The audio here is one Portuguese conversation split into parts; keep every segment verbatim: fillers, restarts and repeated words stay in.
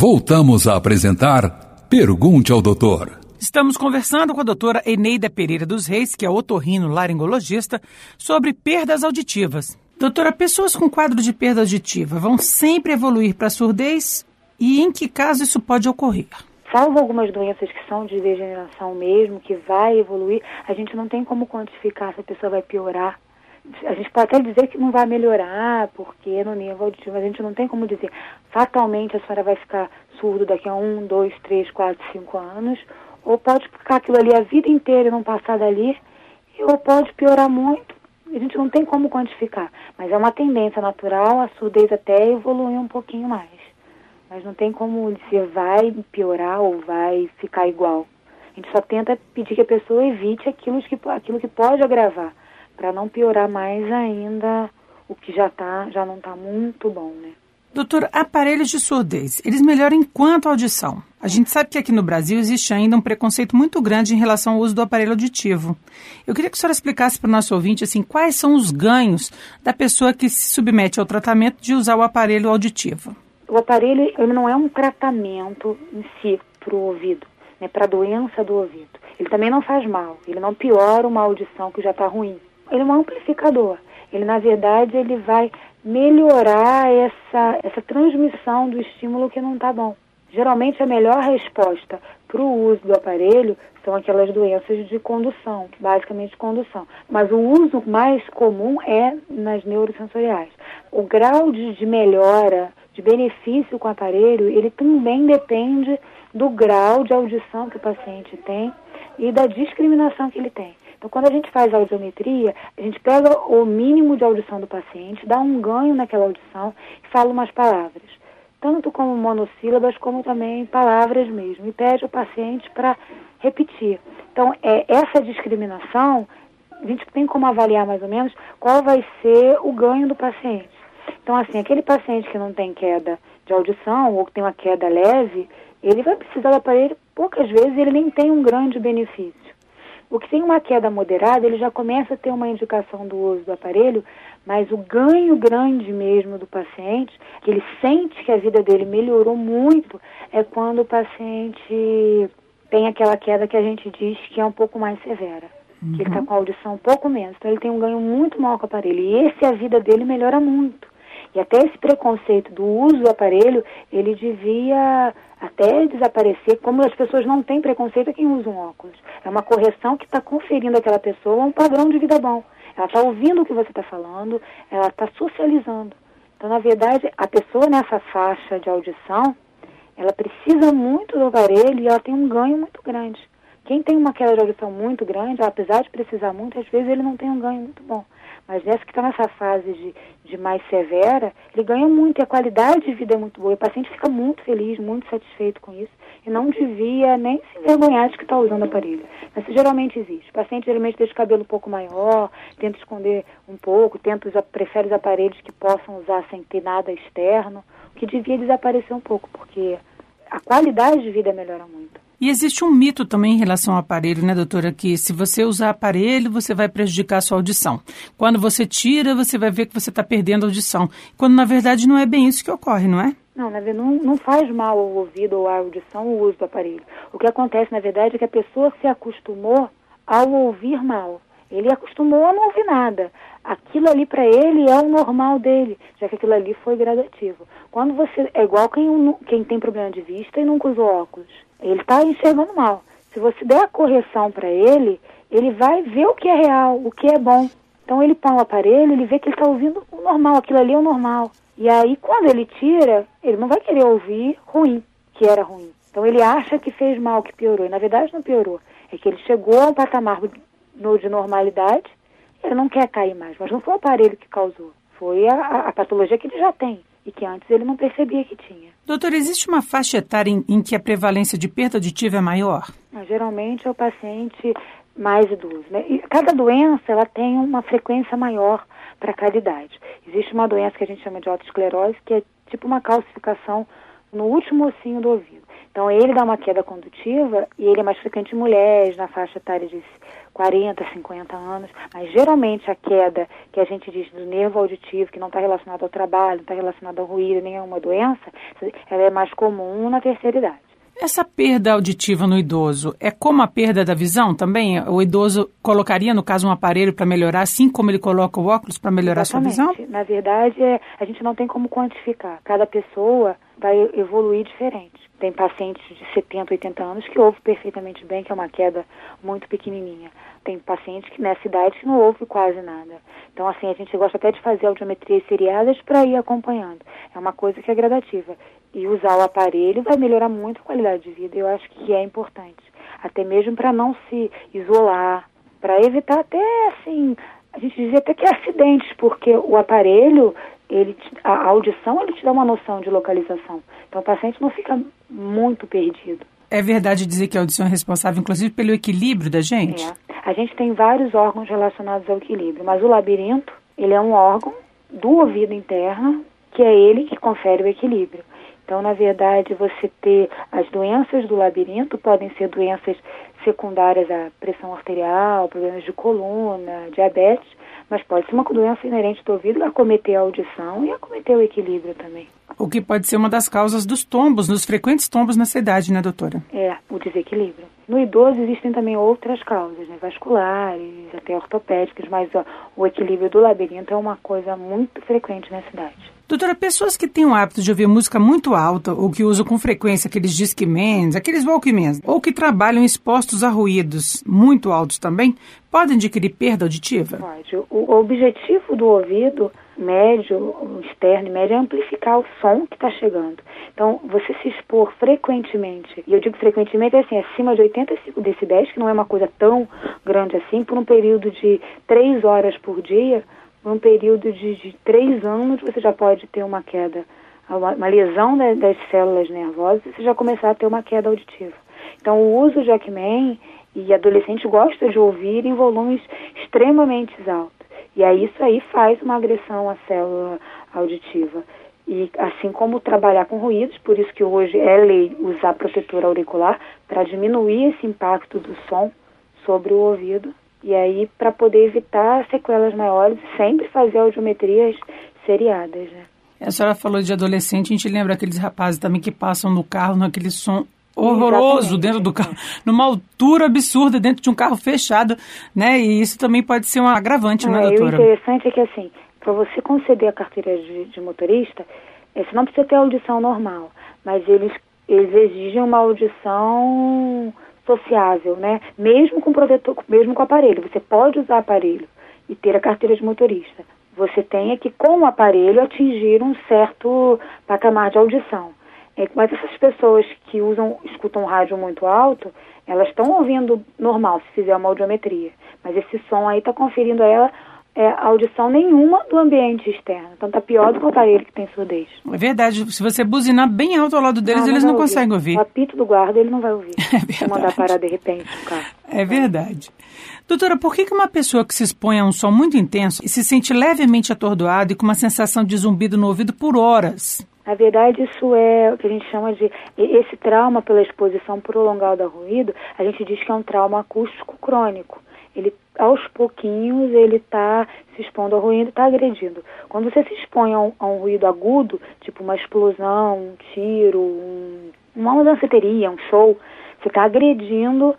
Voltamos a apresentar Pergunte ao Doutor. Estamos conversando com a doutora Eneida Pereira dos Reis, que é otorrino-laringologista, sobre perdas auditivas. Doutora, pessoas com quadro de perda auditiva vão sempre evoluir para surdez? E em que caso isso pode ocorrer? Salvo algumas doenças que são de degeneração mesmo, que vai evoluir, a gente não tem como quantificar se a pessoa vai piorar. A gente pode até dizer que não vai melhorar, porque no nível auditivo, mas a gente não tem como dizer fatalmente a senhora vai ficar surdo daqui a um, dois, três, quatro, cinco anos, ou pode ficar aquilo ali a vida inteira e não passar dali, ou pode piorar muito. A gente não tem como quantificar, mas é uma tendência natural a surdez até evoluir um pouquinho mais. Mas não tem como dizer vai piorar ou vai ficar igual. A gente só tenta pedir que a pessoa evite aquilo que, aquilo que pode agravar, para não piorar mais ainda o que já, tá, já não está muito bom, né? Doutor, aparelhos de surdez, eles melhoram em quanto à audição? A gente sabe que aqui no Brasil existe ainda um preconceito muito grande em relação ao uso do aparelho auditivo. Eu queria que a senhora explicasse para o nosso ouvinte assim, quais são os ganhos da pessoa que se submete ao tratamento de usar o aparelho auditivo. O aparelho ele não é um tratamento em si para o ouvido, né, para a doença do ouvido. Ele também não faz mal, ele não piora uma audição que já está ruim. Ele é um amplificador. Ele, na verdade, ele vai melhorar essa, essa transmissão do estímulo que não está bom. Geralmente, a melhor resposta para o uso do aparelho são aquelas doenças de condução, basicamente condução. Mas o uso mais comum é nas neurosensoriais. O grau de, de melhora, de benefício com o aparelho, ele também depende do grau de audição que o paciente tem e da discriminação que ele tem. Então, quando a gente faz a audiometria, a gente pega o mínimo de audição do paciente, dá um ganho naquela audição e fala umas palavras, tanto como monossílabas, como também palavras mesmo, e pede ao paciente para repetir. Então, é, essa discriminação, a gente tem como avaliar mais ou menos qual vai ser o ganho do paciente. Então, assim, aquele paciente que não tem queda de audição ou que tem uma queda leve, ele vai precisar do aparelho poucas vezes e ele nem tem um grande benefício. O que tem uma queda moderada, ele já começa a ter uma indicação do uso do aparelho, mas o ganho grande mesmo do paciente, que ele sente que a vida dele melhorou muito, é quando o paciente tem aquela queda que a gente diz que é um pouco mais severa. Uhum. Que ele está com a audição um pouco menos. Então ele tem um ganho muito maior com o aparelho. E esse a vida dele melhora muito. E até esse preconceito do uso do aparelho, ele devia até desaparecer, como as pessoas não têm preconceito a quem usa um óculos. É uma correção que está conferindo àquela pessoa um padrão de vida bom. Ela está ouvindo o que você está falando, ela está socializando. Então, na verdade, a pessoa nessa faixa de audição, ela precisa muito do aparelho e ela tem um ganho muito grande. Quem tem uma queda de audição muito grande, apesar de precisar muito, às vezes ele não tem um ganho muito bom. Mas essa que está nessa fase de, de mais severa, ele ganha muito e a qualidade de vida é muito boa. O paciente fica muito feliz, muito satisfeito com isso e não devia nem se envergonhar de que está usando o aparelho. Mas isso geralmente existe. O paciente geralmente deixa o cabelo um pouco maior, tenta esconder um pouco, tenta usar, prefere os aparelhos que possam usar sem ter nada externo, o que devia desaparecer um pouco, porque a qualidade de vida melhora muito. E existe um mito também em relação ao aparelho, né, doutora? Que se você usar aparelho, você vai prejudicar a sua audição. Quando você tira, você vai ver que você está perdendo a audição. Quando, na verdade, não é bem isso que ocorre, não é? Não, na verdade, não, não faz mal ao ouvido ou à audição o uso do aparelho. O que acontece, na verdade, é que a pessoa se acostumou ao ouvir mal. Ele acostumou a não ouvir nada. Aquilo ali para ele é o normal dele, já que aquilo ali foi gradativo. Quando você é igual quem, quem tem problema de vista e nunca usou óculos. Ele está enxergando mal. Se você der a correção para ele, ele vai ver o que é real, o que é bom. Então ele põe o aparelho, ele vê que ele está ouvindo o normal, aquilo ali é o normal. E aí quando ele tira, ele não vai querer ouvir ruim, que era ruim. Então ele acha que fez mal, que piorou. E na verdade não piorou. É que ele chegou a um patamar de normalidade, ele não quer cair mais. Mas não foi o aparelho que causou, foi a, a patologia que ele já tem. E que antes ele não percebia que tinha. Doutor, existe uma faixa etária em, em que a prevalência de perda auditiva é maior? Mas, geralmente é o paciente mais idoso, né? E cada doença ela tem uma frequência maior para cada idade. Existe uma doença que a gente chama de otosclerose, que é tipo uma calcificação no último ossinho do ouvido. Então, ele dá uma queda condutiva e ele é mais frequente em mulheres, na faixa etária de quarenta, cinquenta anos, mas geralmente a queda que a gente diz do nervo auditivo, que não está relacionado ao trabalho, não está relacionado ao ruído, nem a uma doença, ela é mais comum na terceira idade. Essa perda auditiva no idoso é como a perda da visão também? O idoso colocaria, no caso, um aparelho para melhorar, assim como ele coloca o óculos para melhorar Exatamente. a sua visão? Na verdade, é, a gente não tem como quantificar. Cada pessoa vai evoluir diferente. Tem pacientes de setenta, oitenta anos que ouvem perfeitamente bem, que é uma queda muito pequenininha. Tem pacientes que nessa idade que não ouvem quase nada. Então, assim, a gente gosta até de fazer audiometrias seriadas para ir acompanhando. É uma coisa que é gradativa. E usar o aparelho vai melhorar muito a qualidade de vida. Eu acho que é importante. Até mesmo para não se isolar, para evitar até, assim, a gente dizia até que é acidentes, porque o aparelho, ele, a audição, ele te dá uma noção de localização. Então, o paciente não fica muito perdido. É verdade dizer que a audição é responsável, inclusive, pelo equilíbrio da gente? É. A gente tem vários órgãos relacionados ao equilíbrio, mas o labirinto, ele é um órgão do ouvido interno, que é ele que confere o equilíbrio. Então, na verdade, você ter as doenças do labirinto podem ser doenças secundárias à pressão arterial, problemas de coluna, diabetes, mas pode ser uma doença inerente do ouvido, acometer a audição e acometer o equilíbrio também. O que pode ser uma das causas dos tombos, dos frequentes tombos nessa idade, né, doutora? É, o desequilíbrio. No idoso existem também outras causas, né, vasculares, até ortopédicas, mas ó, o equilíbrio do labirinto é uma coisa muito frequente nessa idade. Doutora, pessoas que têm o hábito de ouvir música muito alta ou que usam com frequência aqueles Discmans, aqueles Walkmans, ou que trabalham expostos a ruídos muito altos também, podem adquirir perda auditiva? Pode. O objetivo do ouvido médio, externo e médio é amplificar o som que está chegando. Então, você se expor frequentemente, e eu digo frequentemente assim, acima de oitenta e cinco decibéis, que não é uma coisa tão grande assim, por um período de três horas por dia, por um período de, de três anos, você já pode ter uma queda, uma, uma lesão das, das células nervosas, e você já começar a ter uma queda auditiva. Então, o uso de Walkman, e adolescente gosta de ouvir em volumes extremamente altos. E aí isso aí faz uma agressão à célula auditiva. E assim como trabalhar com ruídos, por isso que hoje é lei usar protetor auricular para diminuir esse impacto do som sobre o ouvido. E aí para poder evitar sequelas maiores, sempre fazer audiometrias seriadas, né? A senhora falou de adolescente, a gente lembra aqueles rapazes também que passam no carro naquele som horroroso. Exatamente. Dentro do carro, numa altura absurda, dentro de um carro fechado, né? E isso também pode ser um agravante, não, né, doutora? O interessante é que, assim, para você conceder a carteira de, de motorista, você não precisa ter audição normal, mas eles, eles exigem uma audição sociável, né? Mesmo com protetor, mesmo com aparelho. Você pode usar aparelho e ter a carteira de motorista. Você tem é que, com o aparelho, atingir um certo patamar de audição. É, mas essas pessoas que usam, escutam rádio muito alto, elas estão ouvindo normal, se fizer uma audiometria. Mas esse som aí está conferindo a ela é, audição nenhuma do ambiente externo. Então está pior do que o aparelho que tem surdez. É verdade. Se você buzinar bem alto ao lado deles, não, eles não, não conseguem ouvir. O apito do guarda ele não vai ouvir. É verdade. Se mandar parar de repente o carro. É verdade. Doutora, por que uma pessoa que se expõe a um som muito intenso e se sente levemente atordoado e com uma sensação de zumbido no ouvido por horas? Na verdade, isso é o que a gente chama de... Esse trauma pela exposição prolongada ao ruído, a gente diz que é um trauma acústico crônico. Ele, aos pouquinhos, ele está se expondo ao ruído e está agredindo. Quando você se expõe a um, a um ruído agudo, tipo uma explosão, um tiro, um, uma danceteria, um show, você está agredindo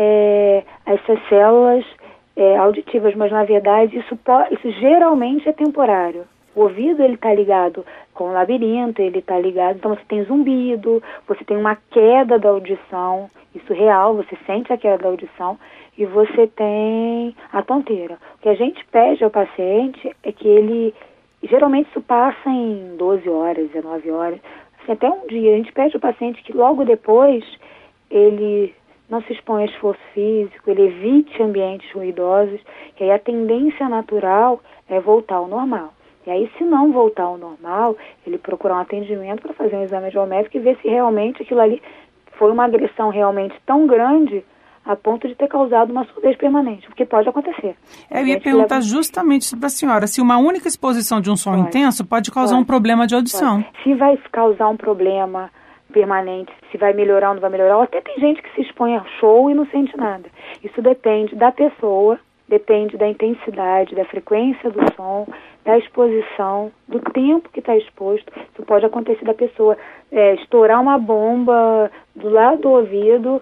é, essas células é, auditivas, mas, na verdade, isso, pode, isso geralmente é temporário. O ouvido, ele está ligado com o labirinto, ele está ligado, então você tem zumbido, você tem uma queda da audição, isso real, você sente a queda da audição, e você tem a tonteira. O que a gente pede ao paciente é que ele, geralmente isso passa em doze horas, dezenove horas, assim, até um dia, a gente pede ao paciente que logo depois ele não se exponha a esforço físico, ele evite ambientes ruidosos, que aí a tendência natural é voltar ao normal. E aí, se não voltar ao normal, ele procurar um atendimento para fazer um exame audiométrico e ver se realmente aquilo ali foi uma agressão realmente tão grande a ponto de ter causado uma surdez permanente, porque pode acontecer. Eu ia perguntar leva... justamente isso para a senhora, se uma única exposição de um som pode. intenso pode causar pode. um problema de audição. Pode. Se vai causar um problema permanente, se vai melhorar ou não vai melhorar, ou até tem gente que se expõe a show e não sente nada. Isso depende da pessoa, depende da intensidade, da frequência do som, da exposição, do tempo que está exposto. Isso pode acontecer da pessoa é, estourar uma bomba do lado do ouvido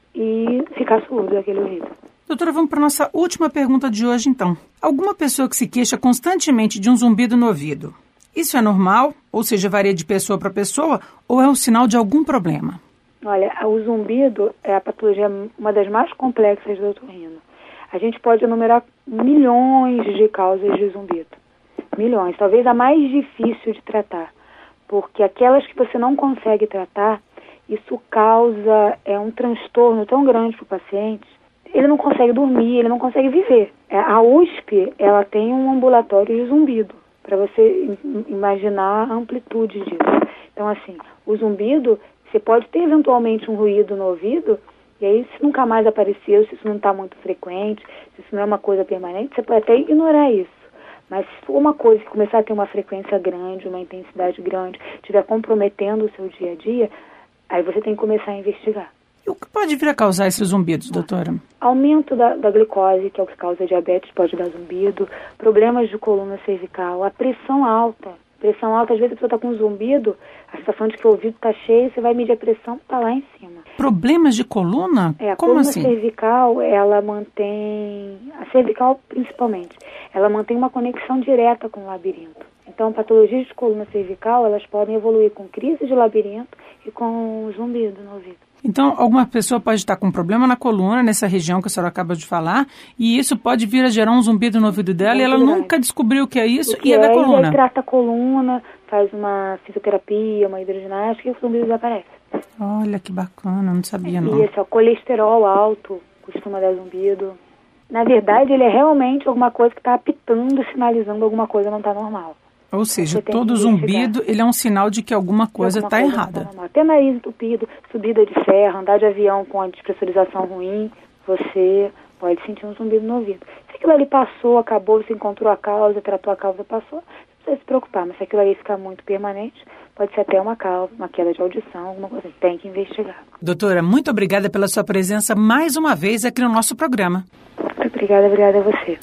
e ficar surdo daquele ouvido. Doutora, vamos para a nossa última pergunta de hoje, então. Alguma pessoa que se queixa constantemente de um zumbido no ouvido, isso é normal? Ou seja, varia de pessoa para pessoa? Ou é um sinal de algum problema? Olha, o zumbido é a patologia uma das mais complexas do otorrino. A gente pode enumerar milhões de causas de zumbido. Milhões. Talvez a mais difícil de tratar. Porque aquelas que você não consegue tratar, isso causa é, um transtorno tão grande para o paciente. Ele não consegue dormir, ele não consegue viver. A U S P, ela tem um ambulatório de zumbido, para você imaginar a amplitude disso. Então, assim, o zumbido, você pode ter eventualmente um ruído no ouvido, e aí se nunca mais apareceu, se isso não está muito frequente, se isso não é uma coisa permanente, você pode até ignorar isso. Mas se for uma coisa que começar a ter uma frequência grande, uma intensidade grande, estiver comprometendo o seu dia a dia, aí você tem que começar a investigar. E o que pode vir a causar esses zumbidos, doutora? Aumento da, da glicose, que é o que causa diabetes, pode dar zumbido, problemas de coluna cervical, a pressão alta. Pressão alta, às vezes a pessoa está com zumbido, a sensação de que o ouvido está cheio, você vai medir a pressão, está lá em cima. Problemas de coluna? É, a Como coluna assim? cervical, ela mantém, a cervical principalmente, ela mantém uma conexão direta com o labirinto. Então, patologias de coluna cervical, elas podem evoluir com crise de labirinto e com zumbido no ouvido. Então, alguma pessoa pode estar com um problema na coluna, nessa região que a senhora acaba de falar, e isso pode vir a gerar um zumbido no ouvido dela, Muito e ela grande. nunca descobriu o que é isso, que e é, é da coluna. E aí trata a coluna, faz uma fisioterapia, uma hidroginástica, e o zumbido desaparece. Olha, que bacana, não sabia não. Isso, o colesterol alto costuma dar zumbido. Na verdade, ele é realmente alguma coisa que está apitando, sinalizando alguma coisa não está normal. Ou seja, todo zumbido, ele é um sinal de que alguma coisa está errada. Tá Até nariz entupido, subida de ferro, andar de avião com a despressurização ruim, você pode sentir um zumbido no ouvido. Se aquilo ali passou, acabou, você encontrou a causa, tratou a causa, passou, não precisa se preocupar. Mas se aquilo ali ficar muito permanente, pode ser até uma causa, uma queda de audição, alguma coisa. Tem que investigar. Doutora, muito obrigada pela sua presença mais uma vez aqui no nosso programa. Muito obrigada, obrigada a você.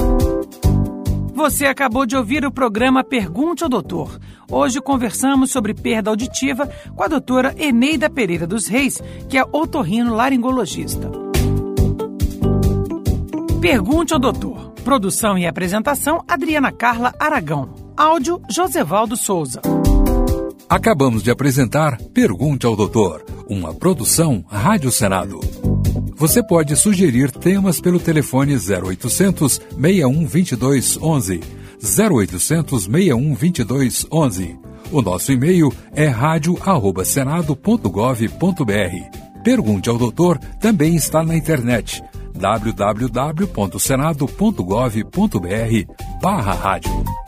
Você acabou de ouvir o programa Pergunte ao Doutor. Hoje conversamos sobre perda auditiva com a doutora Eneida Pereira dos Reis, que é otorrinolaringologista. Pergunte ao Doutor. Produção e apresentação, Adriana Carla Aragão. Áudio, Josevaldo Souza. Acabamos de apresentar Pergunte ao Doutor, uma produção Rádio Senado. Você pode sugerir temas pelo telefone zero oitocentos, seis um dois dois, onze, zero oitocentos, seis um dois dois, onze. O nosso e-mail é rádio arroba senado ponto gov ponto br. Pergunte ao Doutor também está na internet w w w ponto senado ponto gov ponto br barra rádio.